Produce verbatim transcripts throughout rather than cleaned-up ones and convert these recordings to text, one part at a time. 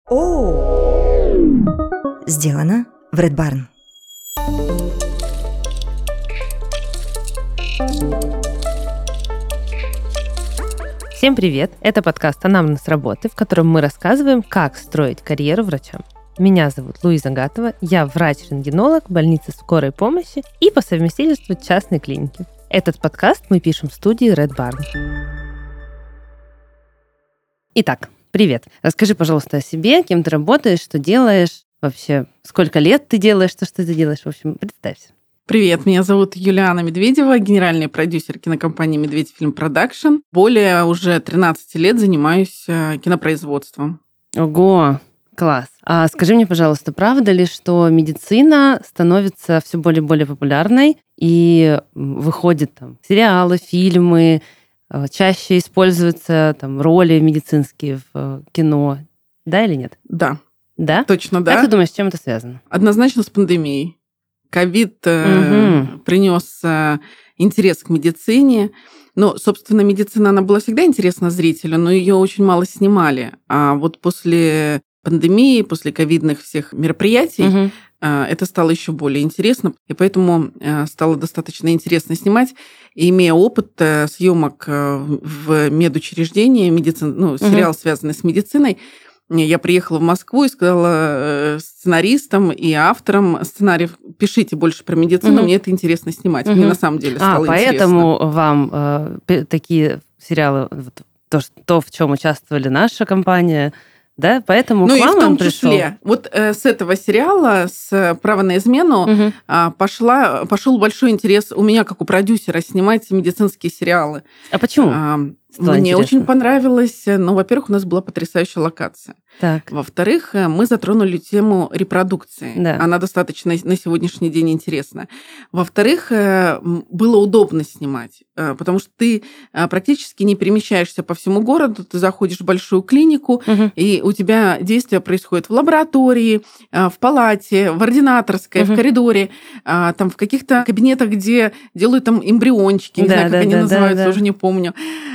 О! Сделано в Red Barn. Всем привет! Это подкаст «Анамнез работы», в котором мы рассказываем, как строить карьеру врачам. Меня зовут Луиза Гатова, я врач-рентгенолог больницы скорой помощи и по совместительству частной клиники. Этот подкаст мы пишем в студии Red Barn. Итак, привет. Расскажи, пожалуйста, о себе, кем ты работаешь, что делаешь, вообще, сколько лет ты делаешь, то, что ты делаешь, в общем, представься. Привет, меня зовут Юлиана Медведева, генеральный продюсер кинокомпании «Медведь Фильм Продакшн». Более уже тринадцать лет занимаюсь кинопроизводством. Ого, класс. А скажи мне, пожалуйста, правда ли, что медицина становится все более и более популярной и выходят там сериалы, фильмы, чаще используются там роли медицинские в кино, да или нет? Да. Да? Точно, да. Как ты думаешь, с чем это связано? Однозначно с пандемией. Ковид угу. принес интерес к медицине. Ну, собственно, медицина, она была всегда интересна зрителю, но ее очень мало снимали. А вот после пандемии, после ковидных всех мероприятий, угу. это стало еще более интересно. И поэтому стало достаточно интересно снимать. И имея опыт съемок в медучреждении, медицин... ну, сериал, угу. связанный с медициной, я приехала в Москву и сказала сценаристам и авторам сценариев: пишите больше про медицину, mm-hmm. мне это интересно снимать. Mm-hmm. Мне на самом деле стало а, интересно. Поэтому вам э, такие сериалы, вот, то, то, в чем участвовали наша компания, да? Поэтому ну к вам и в том он пришел. числе. Вот э, с этого сериала, с «Право на измену», mm-hmm. э, пошла, пошел большой интерес у меня, как у продюсера, снимать медицинские сериалы. А почему? А, Стало Мне интересно. очень понравилось. Ну, во-первых, у нас была потрясающая локация. Так. Во-вторых, мы затронули тему репродукции. Да. Она достаточно на сегодняшний день интересна. Во-вторых, было удобно снимать, потому что ты практически не перемещаешься по всему городу, ты заходишь в большую клинику, угу. и у тебя действия происходят в лаборатории, в палате, в ординаторской, угу. в коридоре, там в каких-то кабинетах, где делают там эмбриончики, не да, знаю, да, как они да, называются, да, да. уже не помню.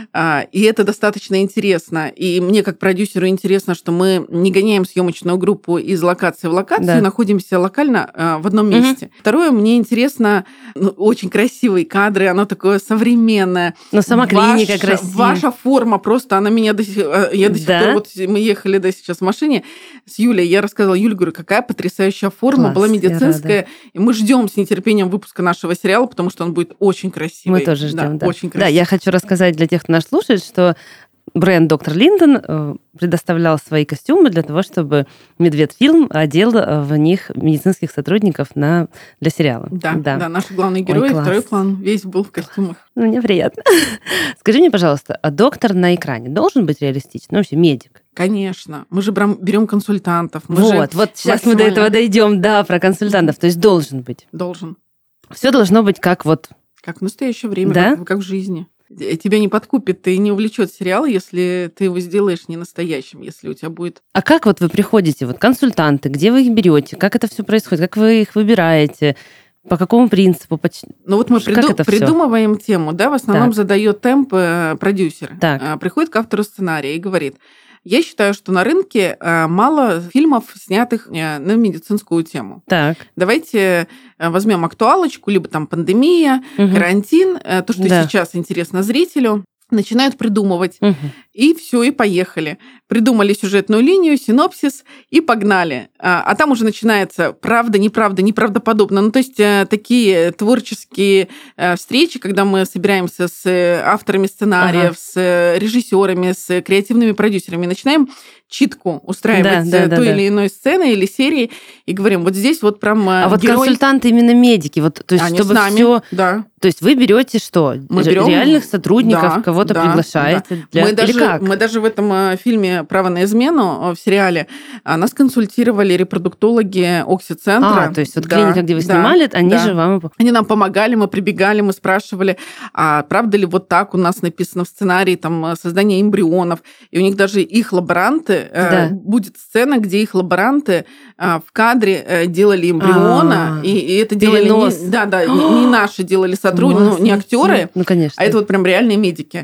И это достаточно интересно. И мне, как продюсеру, интересно, что мы не гоняем съемочную группу из локации в локацию, да. находимся локально в одном месте. Угу. Второе, мне интересно, ну, очень красивые кадры, оно такое современное. Но сама клиника красивая. Ваша форма просто, она меня до сих я до сих да? пор, вот мы ехали да, сейчас в машине с Юлей, я рассказала Юле, говорю, какая потрясающая форма Класс, была медицинская. И мы ждем с нетерпением выпуска нашего сериала, потому что он будет очень красивый. Мы тоже ждем, да. да. Очень красивый. Да, я хочу рассказать для тех, кто нас слушает, что бренд доктор Линдон предоставлял свои костюмы для того, чтобы Медведфильм одел в них медицинских сотрудников на, для сериала. Да, да, да, наши главные герои, Ой, второй план, весь был в костюмах. Ну, мне приятно. Скажи мне, пожалуйста, а доктор на экране должен быть реалистичен? Ну, вообще, медик. Конечно. Мы же берем консультантов. Мы вот, же вот сейчас максимально... мы до этого дойдем, да, про консультантов. То есть должен быть. Должен. Все должно быть как вот... Как в настоящее время, да? как, как в жизни. Тебя не подкупит и не увлечет сериал, если ты его сделаешь не настоящим, если у тебя будет... А как вот вы приходите, вот консультанты, где вы их берете, как это все происходит, как вы их выбираете, по какому принципу? Ну вот мы приду... придумываем всё? тему, да, в основном так. задает темп продюсер. Так. Приходит к автору сценария и говорит: я считаю, что на рынке мало фильмов, снятых на медицинскую тему. Так. Давайте возьмем актуалочку, либо там пандемия, угу. карантин, то, что да. сейчас интересно зрителю. Начинают придумывать. Угу. И все, и поехали. Придумали сюжетную линию, синопсис, и погнали. А, а там уже начинается правда, неправда, неправдоподобно. Ну, то есть такие творческие встречи, когда мы собираемся с авторами сценариев, ага. с режиссерами, с креативными продюсерами, начинаем читку устраивать да, да, той да, или иной сцены или серии, и говорим, вот здесь вот прям А герой... вот консультанты именно медики, вот, то есть Они чтобы с нами, все... да. То есть вы берете что? Мы берем реальных сотрудников, да, кого-то да, приглашаете? Да. Для... Мы, даже, как? мы даже в этом фильме «Право на измену» в сериале нас консультировали репродуктологи Окси-центра. А, то есть вот да, клиника, где вы да, снимали, они да. же вам... Они нам помогали, мы прибегали, мы спрашивали, а правда ли вот так у нас написано в сценарии там создание эмбрионов, и у них даже их лаборанты, да. будет сцена, где их лаборанты в кадре делали эмбриона, и, и это делали не, да, да, не, не наши делали сотрудники, ну, не актеры, ну, конечно. а это вот прям реальные медики.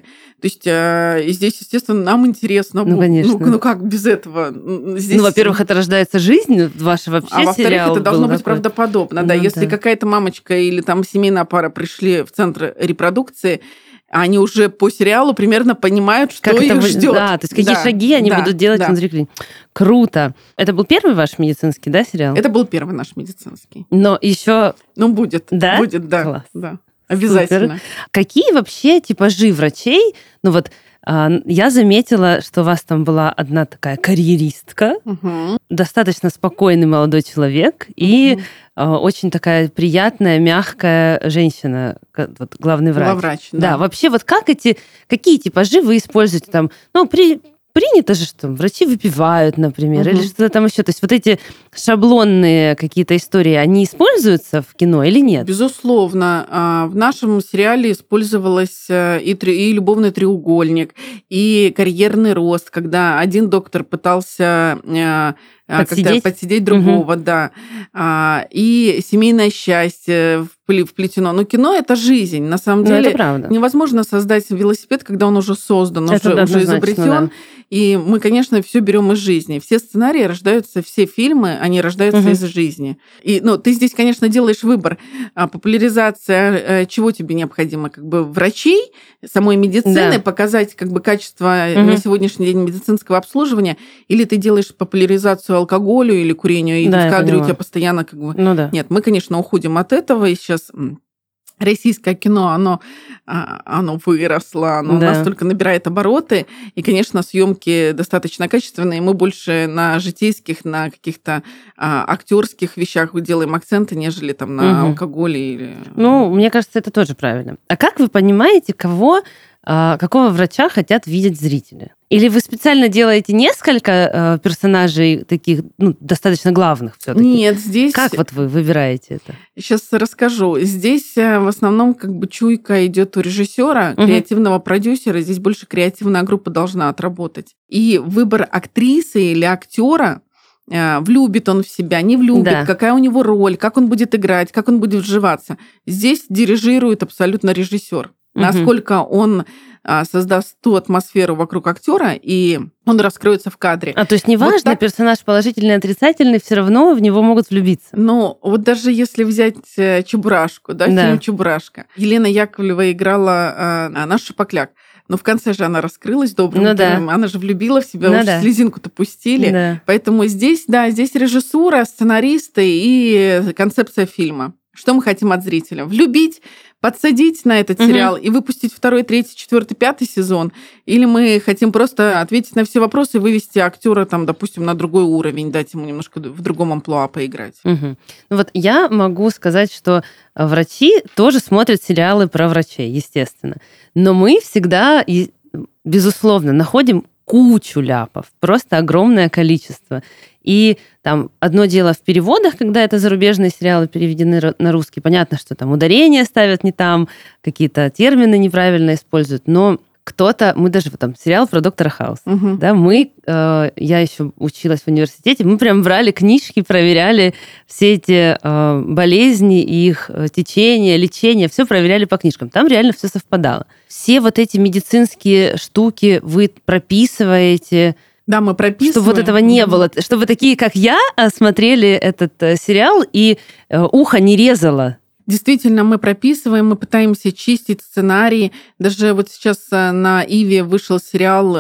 То есть э, и здесь, естественно, нам интересно. Ну, конечно. Ну, ну как без этого? Здесь... Ну, во-первых, это рождается жизнь, ваш вообще а сериал. А во-вторых, это должно быть такой... правдоподобно. Да, ну, если да. какая-то мамочка или там семейная пара пришли в центр репродукции, они уже по сериалу примерно понимают, что как их это... ждет. Да, то есть какие да, шаги они да, будут делать да. внутри клиники. Круто. Это был первый ваш медицинский, да, сериал? Это был первый наш медицинский. Но еще... Ну, будет. Да? Будет, да. Класс. да. Обязательно. Супер. Какие вообще типажи врачей? Ну вот я заметила, что у вас там была одна такая карьеристка, угу. достаточно спокойный молодой человек и угу. очень такая приятная, мягкая женщина, вот, главный врач. Главврач, да. Да, вообще вот как эти, какие типажи вы используете там? Ну, при... Принято же, что врачи выпивают, например, угу. или что-то там еще. То есть вот эти шаблонные какие-то истории, они используются в кино или нет? Безусловно. В нашем сериале использовалась и, три, и любовный треугольник, и карьерный рост, когда один доктор пытался... Подсидеть? подсидеть другого, угу. да. И семейное счастье вплетено. Но кино – это жизнь. На самом ну, деле это правда. невозможно создать велосипед, когда он уже создан, это уже, уже изобретен. Да. И мы, конечно, все берем из жизни. Все сценарии рождаются, все фильмы, они рождаются угу. из жизни. И, ну, ты здесь, конечно, делаешь выбор. Популяризация, чего тебе необходимо? Как бы врачей, самой медицины, да. показать как бы качество угу. на сегодняшний день медицинского обслуживания, или ты делаешь популяризацию алкоголю или курению, и да, в кадре у тебя постоянно как бы... Ну, да. Нет, мы, конечно, уходим от этого, и сейчас российское кино, оно, оно выросло, оно да. настолько набирает обороты, и, конечно, съемки достаточно качественные, мы больше на житейских, на каких-то а, актерских вещах делаем акценты, нежели там на угу. алкоголе. Или... Ну, мне кажется, это тоже правильно. А как вы понимаете, кого... какого врача хотят видеть зрители? Или вы специально делаете несколько э, персонажей таких, ну, достаточно главных все-таки? Нет, здесь... Как вот вы выбираете это? Сейчас расскажу. Здесь в основном как бы чуйка идет у режиссера, угу. креативного продюсера. Здесь больше креативная группа должна отработать. И выбор актрисы или актера, влюбит он в себя, не влюбит, да. какая у него роль, как он будет играть, как он будет вживаться. Здесь дирижирует абсолютно режиссер. Угу. Насколько он создаст ту атмосферу вокруг актера, и он раскроется в кадре. А то есть неважно, вот так... персонаж положительный, отрицательный, все равно в него могут влюбиться. Ну, вот даже если взять Чебурашку, да, да. фильм «Чебурашка». Елена Яковлева играла а, нашу Шапокляк. Но в конце же она раскрылась добрым ну, да. Она же влюбила в себя, ну, уже да. слезинку-то пустили. Да. Поэтому здесь, да, здесь режиссура, сценаристы и концепция фильма. Что мы хотим от зрителя? Влюбить, подсадить на этот угу. сериал и выпустить второй, третий, четвертый, пятый сезон? Или мы хотим просто ответить на все вопросы и вывести актера, там, допустим, на другой уровень, дать ему немножко в другом амплуа поиграть? Угу. Ну вот я могу сказать, что врачи тоже смотрят сериалы про врачей, естественно. Но мы всегда, безусловно, находим кучу ляпов, просто огромное количество. И там одно дело в переводах, когда это зарубежные сериалы переведены на русский. Понятно, что там ударения ставят не там, какие-то термины неправильно используют, но кто-то... Мы даже там сериал про доктора Хауса. Угу. Да, мы... Э, я еще училась в университете, мы прям брали книжки, проверяли все эти э, болезни, их течение, лечение, все проверяли по книжкам. Там реально все совпадало. Все вот эти медицинские штуки вы прописываете... Да, мы прописываем. Чтобы вот этого не было. Чтобы такие, как я, смотрели этот сериал и ухо не резало. Действительно, мы прописываем, мы пытаемся чистить сценарии. Даже вот сейчас на Иве вышел сериал,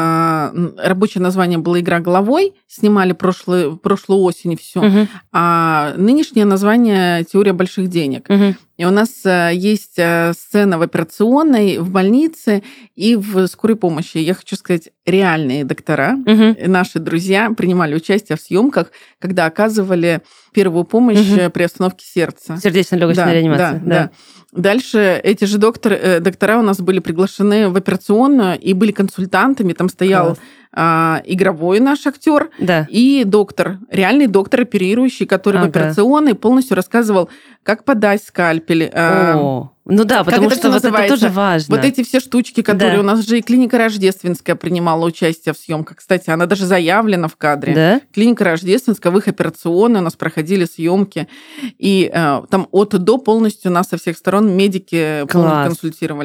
рабочее название было «Игра головой», снимали прошлую, прошлую осень все, угу. а нынешнее название «Теория больших денег». Угу. И у нас есть сцена в операционной, в больнице и в скорой помощи. Я хочу сказать, реальные доктора, угу. наши друзья принимали участие в съемках, когда оказывали первую помощь угу. при остановке сердца. Сердечно-легочная да, реанимация. Да, да. да. Дальше эти же доктор, доктора у нас были приглашены в операционную и были консультантами. Там стоял а, игровой наш актер да. и доктор, реальный доктор оперирующий, который ага. в операционной полностью рассказывал, как подать скальпель. О, ну да, потому что вот это тоже важно. Вот эти все штучки, которые да. у нас же и клиника Рождественская принимала участие в съемках. Кстати, она даже заявлена в кадре. Да? Клиника Рождественская, в их операционной у нас проходили съемки. И э, там от до полностью нас со всех сторон медики консультировали.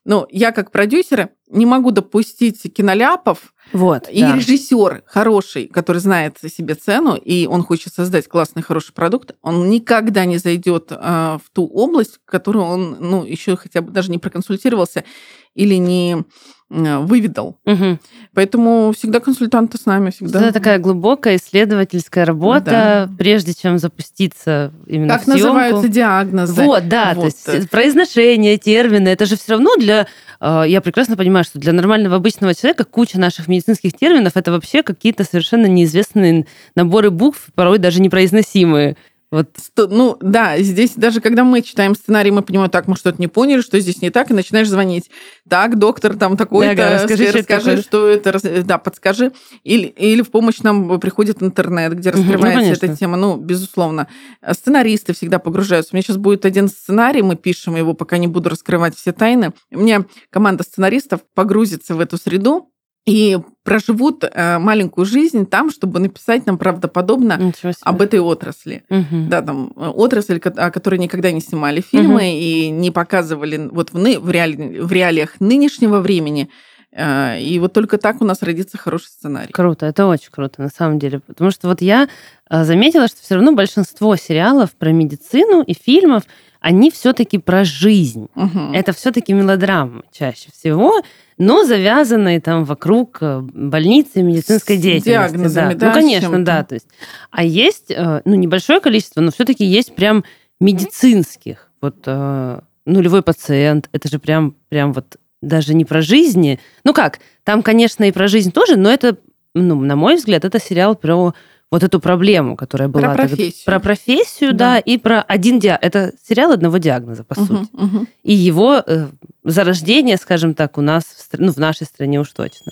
Но я как продюсер не могу допустить киноляпов, Вот, и да. режиссер хороший, который знает себе цену, и он хочет создать классный, хороший продукт, он никогда не зайдет в ту область, в которую он ну, еще хотя бы даже не проконсультировался или не выведал. Угу. Поэтому всегда консультанты с нами. Всегда. Это такая глубокая исследовательская работа, да. прежде чем запуститься именно как в съемку. Как называются диагнозы. Вот, да, вот. То есть произношение, термины, это же все равно для... Я прекрасно понимаю, что для нормального обычного человека куча наших медицинских терминов это вообще какие-то совершенно неизвестные наборы букв, порой даже непроизносимые. Вот. Ну, да, здесь даже когда мы читаем сценарий, мы понимаем, так, мы что-то не поняли, что здесь не так, и начинаешь звонить. Так, доктор, там такой-то, да, расскажи, расскажи, что, что это, да, подскажи. Или, или в помощь нам приходит интернет, где раскрывается ну, эта тема. Ну, безусловно. Сценаристы всегда погружаются. У меня сейчас будет один сценарий, мы пишем его, пока не буду раскрывать все тайны. У меня команда сценаристов погрузится в эту среду, и проживут э, маленькую жизнь там, чтобы написать нам правдоподобно об этой отрасли. Угу. Да, там отрасль, о которой никогда не снимали фильмы угу. и не показывали вот в, в, реали, в реалиях нынешнего времени. Э, и вот только так у нас родится хороший сценарий. Круто, это очень круто на самом деле. Потому что вот я заметила, что все равно большинство сериалов про медицину и фильмов, они все-таки про жизнь. Угу. Это все-таки мелодрамы чаще всего, но завязанные там вокруг больницы и медицинской с деятельности. Диагнозами, да. да, ну, конечно, да. То есть, а есть, ну, небольшое количество, но все-таки есть прям медицинских. Вот нулевой пациент, это же прям, прям вот даже не про жизни. Ну как, там, конечно, и про жизнь тоже, но это, ну, на мой взгляд, это сериал про вот эту проблему, которая была. Про профессию. Про профессию, да, да и про один диагноз. Это сериал одного диагноза, по угу, сути. Угу. И его э, зарождение, скажем так, у нас, в, ну, в нашей стране уж точно.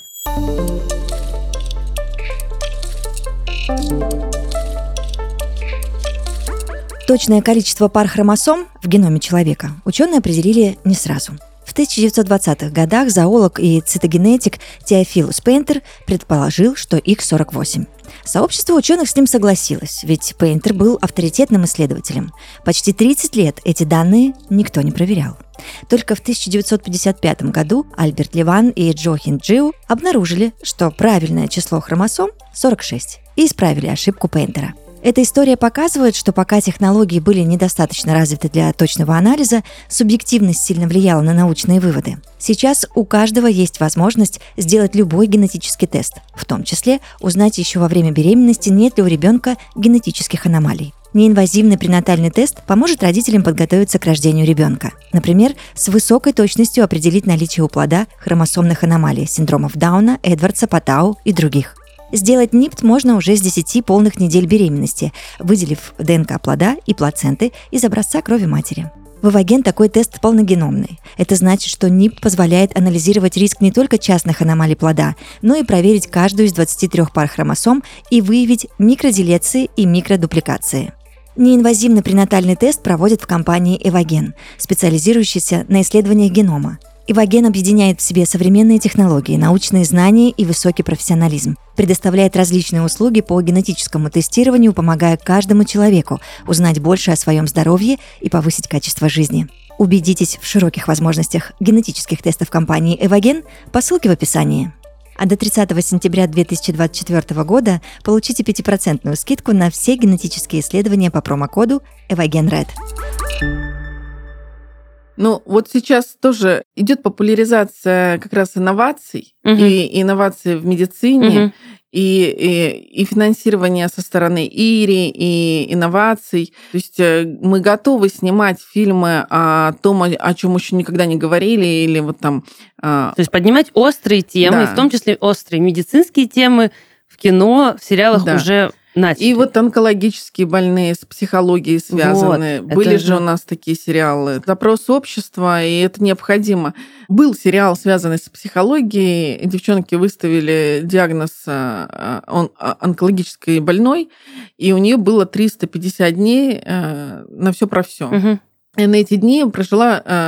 Точное количество пар хромосом в геноме человека ученые определили не сразу. В тысяча девятьсот двадцатых годах зоолог и цитогенетик Теофилус Пейнтер предположил, что их сорок восемь. Сообщество ученых с ним согласилось, ведь Пейнтер был авторитетным исследователем. Почти тридцать лет эти данные никто не проверял. Только в тысяча девятьсот пятьдесят пятом году Альберт Леван и Джохин Джиу обнаружили, что правильное число хромосом – сорок шесть, и исправили ошибку Пейнтера. Эта история показывает, что пока технологии были недостаточно развиты для точного анализа, субъективность сильно влияла на научные выводы. Сейчас у каждого есть возможность сделать любой генетический тест, в том числе узнать еще во время беременности, нет ли у ребенка генетических аномалий. Неинвазивный пренатальный тест поможет родителям подготовиться к рождению ребенка. Например, с высокой точностью определить наличие у плода хромосомных аномалий, синдромов Дауна, Эдвардса, Паттау и других. Сделать НИПТ можно уже с десяти полных недель беременности, выделив ДНК плода и плаценты из образца крови матери. В Эвоген такой тест полногеномный. Это значит, что НИПТ позволяет анализировать риск не только частных аномалий плода, но и проверить каждую из двадцати трёх пар хромосом и выявить микроделеции и микродупликации. Неинвазивный пренатальный тест проводят в компании Эвоген, специализирующейся на исследованиях генома. Эвоген объединяет в себе современные технологии, научные знания и высокий профессионализм. Предоставляет различные услуги по генетическому тестированию, помогая каждому человеку узнать больше о своем здоровье и повысить качество жизни. Убедитесь в широких возможностях генетических тестов компании Эвоген по ссылке в описании. А до тридцатого сентября две тысячи двадцать четвёртого года получите пятипроцентную скидку на все генетические исследования по промокоду EvogenRed. Ну, вот сейчас тоже идет популяризация как раз инноваций, uh-huh. и инноваций в медицине, uh-huh. и, и, и финансирование со стороны ИРИ, и инноваций. То есть мы готовы снимать фильмы о том, о чем еще никогда не говорили, или вот там... То есть поднимать острые темы, да. в том числе острые медицинские темы в кино, в сериалах да. уже... Начали. И вот онкологические больные с психологией связаны. Вот, Были же у нас такие сериалы. Запрос общества, и это необходимо. Был сериал, связанный с психологией. Девчонки выставили диагноз онкологической больной, и у нее было триста пятьдесят дней на все про все. Угу. И на эти дни прожила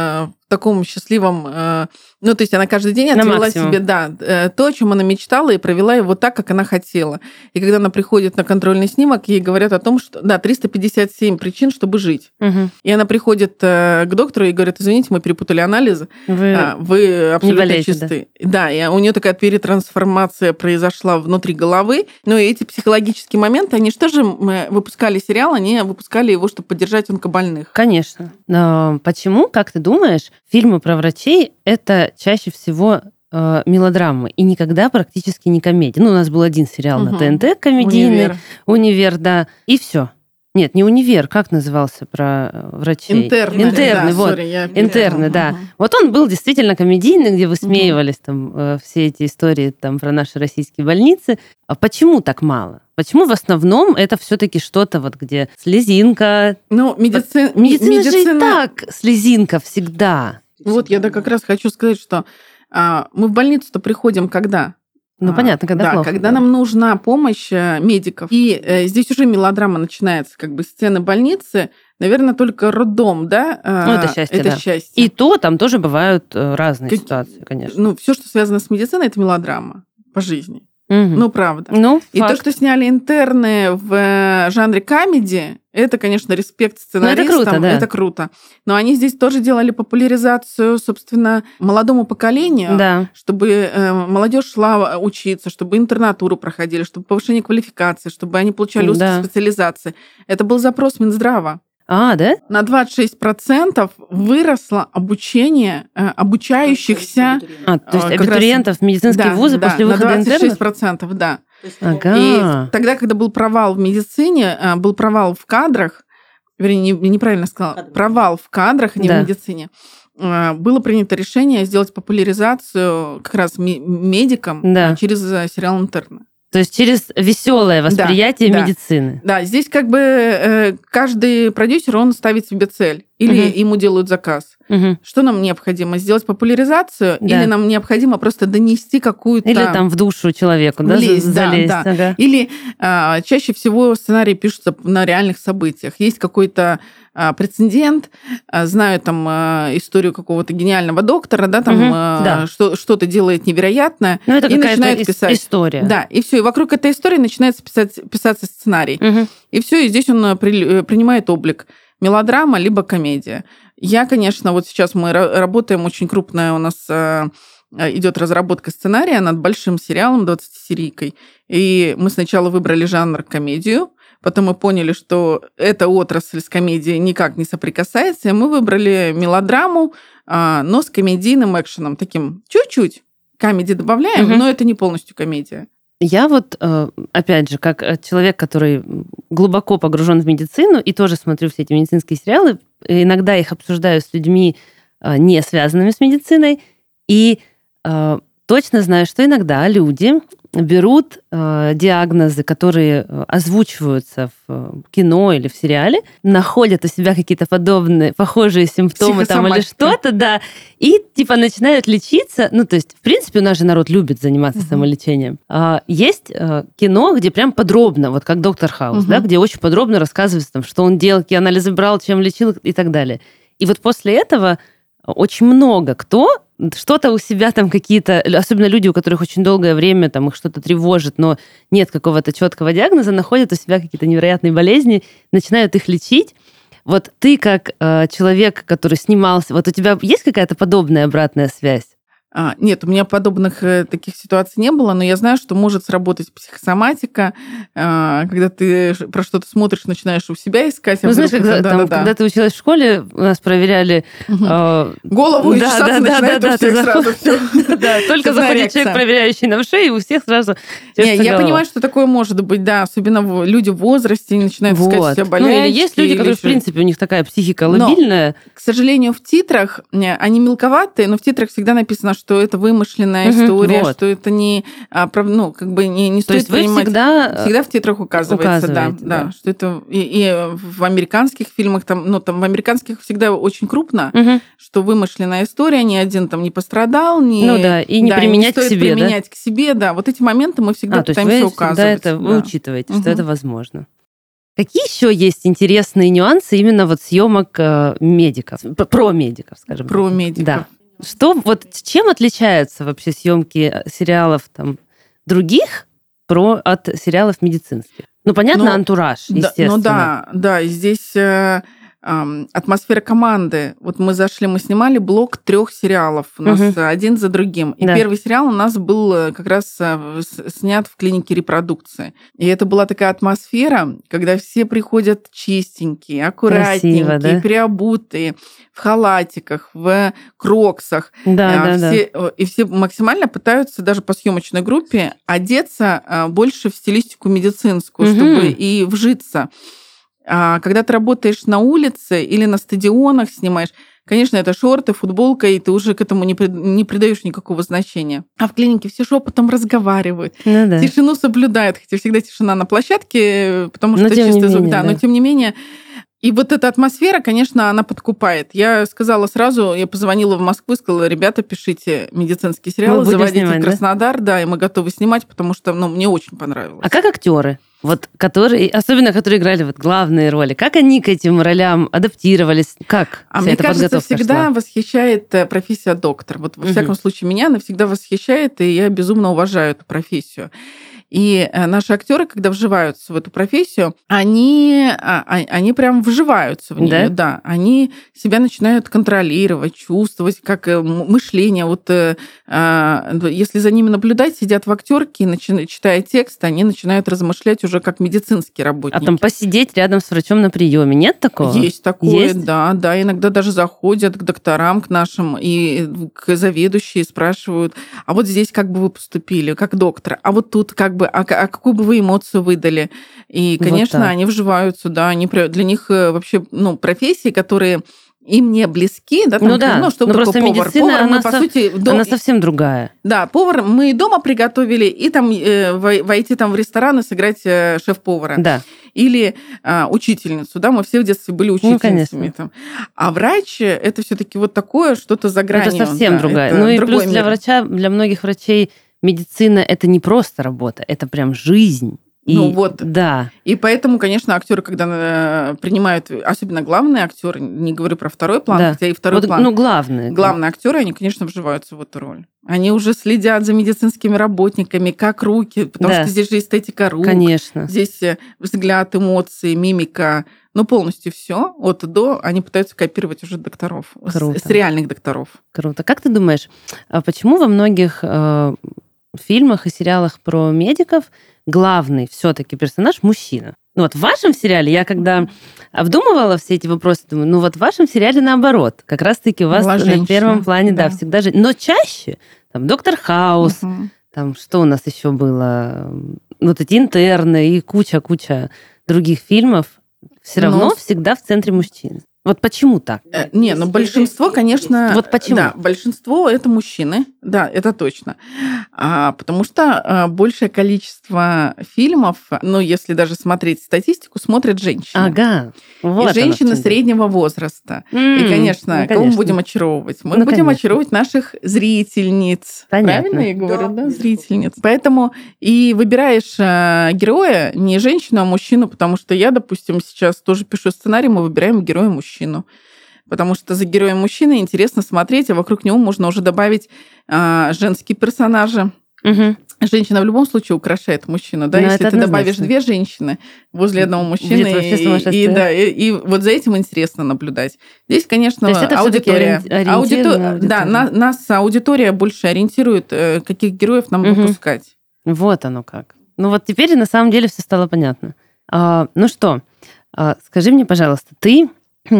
таком счастливом... Э, ну, то есть она каждый день отвела себе, да, э, то, о чем она мечтала, и провела его так, как она хотела. И когда она приходит на контрольный снимок, ей говорят о том, что, да, триста пятьдесят семь причин, чтобы жить. Угу. И она приходит э, к доктору и говорит, извините, мы перепутали анализы, вы, а, вы абсолютно болеете, чисты. Да, да, и у нее такая перетрансформация произошла внутри головы. Но эти психологические моменты, они что же выпускали сериал, они выпускали его, чтобы поддержать онкобольных. Конечно. Но почему, как ты думаешь, фильмы про врачей — это чаще всего э, мелодрамы и никогда практически не комедия. Ну, у нас был один сериал угу. на ТНТ комедийный, «Универ», «Универ», да, и все. Нет, не «Универ», как назывался про врачей? «Интерны». «Интерны», да, вот. Sorry, я... «Интерны», да. Угу. Вот он был действительно комедийный, где высмеивались угу. там э, все эти истории там про наши российские больницы. А почему так мало? Почему в основном это все-таки что-то вот, где слезинка? Ну, медици... медицина, медицина же и так слезинка всегда. Вот я да как раз хочу сказать, что а, мы в больницу-то приходим когда? Ну, понятно, когда да, плохо. Когда да. нам нужна помощь медиков. И э, здесь уже мелодрама начинается, как бы сцены больницы. Наверное, только роддом, да? Ну, это счастье, это да. счастье. И то там тоже бывают разные как... ситуации, конечно. Ну, все, что связано с медициной, это мелодрама по жизни. Угу. Ну, правда. Ну, и то, что сняли «Интерны» в жанре комедии, это, конечно, респект сценаристам. Ну, это круто, да. Это круто. Но они здесь тоже делали популяризацию, собственно, молодому поколению, да. чтобы э, молодежь шла учиться, чтобы интернатуру проходили, чтобы повышение квалификации, чтобы они получали узкие да. специализации. Это был запрос Минздрава. А, да? На двадцать шесть процентов выросло обучение э, обучающихся... А, то есть абитуриентов раз... в медицинские да, вузы да, после выхода интернов? На двадцать шесть процентов, да. Ага. И тогда, когда был провал в медицине, был провал в кадрах, вернее, неправильно сказала, Кадры. провал в кадрах, не да. в медицине, было принято решение сделать популяризацию как раз медикам да. через сериал «Интерны». То есть через веселое восприятие да, медицины. Да. да, здесь как бы э, каждый продюсер, он ставит себе цель. Или угу. ему делают заказ. Угу. Что нам необходимо? Сделать популяризацию? Да. Или нам необходимо просто донести какую-то... Или там в душу человеку, да, влезть, залезть. Да, да. Ага. Или а, чаще всего сценарии пишутся на реальных событиях. Есть какой-то а, прецедент, а, знаю там а, историю какого-то гениального доктора, да, там угу. а, да. что, что-то делает невероятное. Ну, это и начинает ис- писать. история. Да, и все. И вокруг этой истории начинается писать, писаться сценарий. Угу. И все, и здесь он при, принимает облик. Мелодрама либо комедия. Я, конечно, вот сейчас мы работаем, очень крупная у нас идет разработка сценария над большим сериалом двадцатисерийкой. И мы сначала выбрали жанр комедию, потом мы поняли, что эта отрасль с комедией никак не соприкасается, и мы выбрали мелодраму, но с комедийным экшеном, таким чуть-чуть. Комедии добавляем, угу. но это не полностью комедия. Я вот, опять же, как человек, который глубоко погружен в медицину и тоже смотрю все эти медицинские сериалы, иногда их обсуждаю с людьми, не связанными с медициной, и точно знаю, что иногда люди берут э, диагнозы, которые озвучиваются в кино или в сериале, находят у себя какие-то подобные, похожие симптомы там или что-то, да, и типа начинают лечиться. Ну, то есть, в принципе, у нас же народ любит заниматься uh-huh. самолечением. А, есть а, кино, где прям подробно, вот как «Доктор Хаус», uh-huh. да, где очень подробно рассказывается, там, что он делал, какие анализы брал, чем лечил и так далее. И вот после этого очень много кто что-то у себя там какие-то, особенно люди, у которых очень долгое время там их что-то тревожит, но нет какого-то четкого диагноза, находят у себя какие-то невероятные болезни, начинают их лечить. Вот ты как э, человек, который снимался, вот у тебя есть какая-то подобная обратная связь? А, нет, у меня подобных э, таких ситуаций не было, но я знаю, что может сработать психосоматика, э, когда ты про что-то смотришь, начинаешь у себя искать. Ну, знаешь, когда, да, там, да, да. когда ты училась в школе, у нас проверяли... Угу. Э, Голову и чесаться да, начинает да, у всех да, сразу все. Да, только заходит человек, проверяющий на шею, и у всех сразу... Я понимаю, что такое может быть, да, особенно люди в возрасте начинают искать себя болячки. Ну, или есть люди, которые, в принципе, у них такая психика лобильная. К сожалению, в титрах они мелковатые, но в титрах всегда написано, что это вымышленная угу, история, вот. Что это не, ну, как бы не, не стоит принимать. Всегда, всегда в титрах указывается, да, да, да, что это и, и в американских фильмах там, ну, там в американских всегда очень крупно, угу. что вымышленная история, ни один там не пострадал, ни, ну да, и не да, применять не к себе, применять да? к себе, да, вот эти моменты мы всегда а, пытаемся то есть вы указывать. Это, да. вы учитываете, угу. что это возможно. Какие еще есть интересные нюансы именно вот съемок э, медиков, про медиков, скажем. Про так. медиков. Да. Что вот чем отличаются вообще съемки сериалов там других про от сериалов медицинских? Ну понятно, ну, антураж, естественно. Да, ну да, да, и здесь э, э, атмосфера команды. Вот мы зашли, мы снимали блок трех сериалов, у нас угу. один за другим. И да. первый сериал у нас был как раз снят в клинике репродукции. И это была такая атмосфера, когда все приходят чистенькие, аккуратненькие, красиво, да? Приобутые, в халатиках, в кроксах. Да, да, все, да. И все максимально пытаются даже по съемочной группе одеться больше в стилистику медицинскую, угу. чтобы и вжиться. А когда ты работаешь на улице или на стадионах снимаешь, конечно, это шорты, футболка, и ты уже к этому не, при, не придаешь никакого значения. А в клинике все шепотом разговаривают, ну, да. тишину соблюдают, хотя всегда тишина на площадке, потому что чистый звук, да, да, но тем не менее. И вот эта атмосфера, конечно, она подкупает. Я сказала сразу, я позвонила в Москву и сказала: ребята, пишите медицинские сериалы, заводите снимать, в Краснодар, да? да, и мы готовы снимать, потому что, ну, мне очень понравилось. А как актеры? Вот которые, особенно которые играли вот главные роли, как они к этим ролям адаптировались? Как а вся мне эта кажется, подготовка всегда шла? Восхищает профессия доктор. Вот во угу. всяком случае меня она всегда восхищает, и я безумно уважаю эту профессию. И наши актеры, когда вживаются в эту профессию, они, они прям вживаются в нее, да? да. Они себя начинают контролировать, чувствовать, как мышление. Вот если за ними наблюдать, сидят в актерке, и читая текст, они начинают размышлять уже как медицинские работники. А там посидеть рядом с врачом на приеме, нет такого? Есть такое, Есть? да, да. Иногда даже заходят к докторам, к нашим, и к заведующей спрашивают: а вот здесь как бы вы поступили, как доктор, а вот тут как бы, а, а какую бы вы эмоцию выдали? И, конечно, вот они вживаются, да, они, для них вообще, ну, профессии, которые им не близки, да, там, ну да, ну, что но такое просто повар? Медицина, Повар, она, мы, по со... сути, дом... она совсем другая. Да, повар мы дома приготовили, и там э, войти там в ресторан и сыграть э, шеф-повара. Да. Или э, учительницу, да, мы все в детстве были учительницами. Ну, там. А врач – это все-таки вот такое что-то за гранью. Это совсем да, другая. Это ну и плюс мир. для врача, для многих врачей медицина – это не просто работа, это прям жизнь. И, ну вот, да. И поэтому, конечно, актеры, когда принимают, особенно главные актеры, не говорю про второй план, да. хотя и второй вот, план. Ну, главные. Главные актеры, они, конечно, вживаются в эту роль. Они уже следят за медицинскими работниками, как руки, потому да. что здесь же эстетика рук. Конечно. Здесь взгляд, эмоции, мимика. Ну, полностью все от и до они пытаются копировать уже докторов. Круто. С, с реальных докторов. Круто. Как ты думаешь, почему во многих э, фильмах и сериалах про медиков главный все-таки персонаж мужчина? Ну вот в вашем сериале, я когда обдумывала все эти вопросы, думаю, ну вот в вашем сериале наоборот. Как раз-таки у вас Была на женщина, первом плане, да, да всегда же. Но чаще там Доктор Хаус, угу. там что у нас еще было? Вот эти интерны и куча-куча других фильмов. Все равно Но... всегда в центре мужчин. Вот почему так? Э, не, ну большинство, конечно... Вот почему? Да, большинство – это мужчины, да, это точно. А, потому что а, большее количество фильмов, ну, если даже смотреть статистику, смотрят женщины. Ага. Вот и женщины среднего возраста. Mm, и, конечно, ну, конечно, кого мы будем очаровывать? Мы ну, будем конечно. очаровывать наших зрительниц. Понятно. Правильно я говорю, да? да? Зрительниц. Поэтому и выбираешь а, героя не женщину, а мужчину, потому что я, допустим, сейчас тоже пишу сценарий, мы выбираем героя мужчину. Потому что за героем мужчины интересно смотреть, а вокруг него можно уже добавить а, женские персонажи. Угу. Женщина в любом случае украшает мужчину, да, но если ты однозначно. Добавишь две женщины возле одного мужчины, и, и, да, и, и вот за этим интересно наблюдать. Здесь, конечно, аудитория. Ори... Аудитор... аудитория. Да, на, нас аудитория больше ориентирует, каких героев нам угу. выпускать. Вот оно как. Ну вот теперь на самом деле все стало понятно. А, ну что, а, скажи мне, пожалуйста, ты...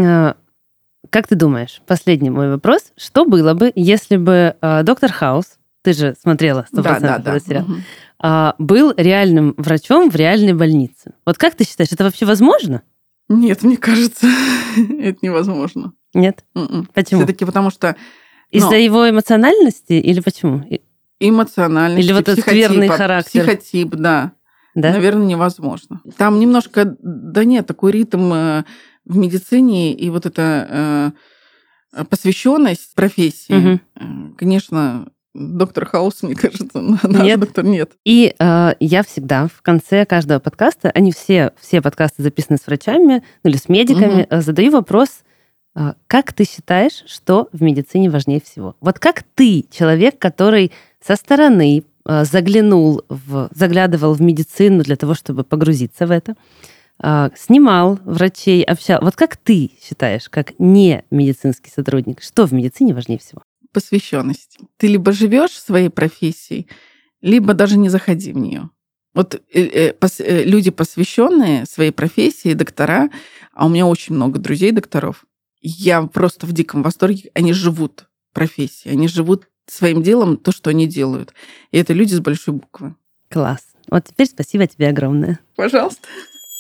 Как ты думаешь, последний мой вопрос, что было бы, если бы э, Доктор Хаус, ты же смотрела сто процентов да, да, этот сериал, угу. э, был реальным врачом в реальной больнице? Вот как ты считаешь, это вообще возможно? Нет, мне кажется, это невозможно. Нет? Mm-mm. Почему? Все-таки потому что... Из-за но... его эмоциональности или почему? Эмоциональности, или вот этот скверный характер? Психотип, да. да. Наверное, невозможно. Там немножко... Да нет, такой ритм... в медицине и вот эта э, посвященность профессии, угу. э, конечно, доктор Хаус, мне кажется, наш Нет. доктор нет. И э, я всегда в конце каждого подкаста, они все, все подкасты записаны с врачами, ну или с медиками, Мгм. задаю вопрос, э, как ты считаешь, что в медицине важнее всего? Вот как ты, человек, который со стороны э, заглянул в, заглядывал в медицину для того, чтобы погрузиться в это, э, снимал врачей, общал. Вот как ты считаешь, как не медицинский сотрудник, что в медицине важнее всего? Посвященность. Ты либо живешь своей профессией, либо даже не заходи в нее. Вот э, э, пос- э, люди, посвященные своей профессии, доктора, а у меня очень много друзей докторов, я просто в диком восторге, они живут профессией, они живут своим делом, то, что они делают. И это люди с большой буквы. Класс. Вот теперь спасибо тебе огромное. Пожалуйста.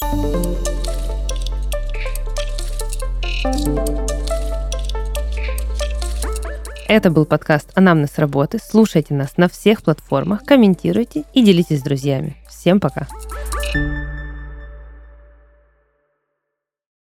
Это был подкаст «Анамнез работы». Слушайте нас на всех платформах, комментируйте и делитесь с друзьями. Всем пока!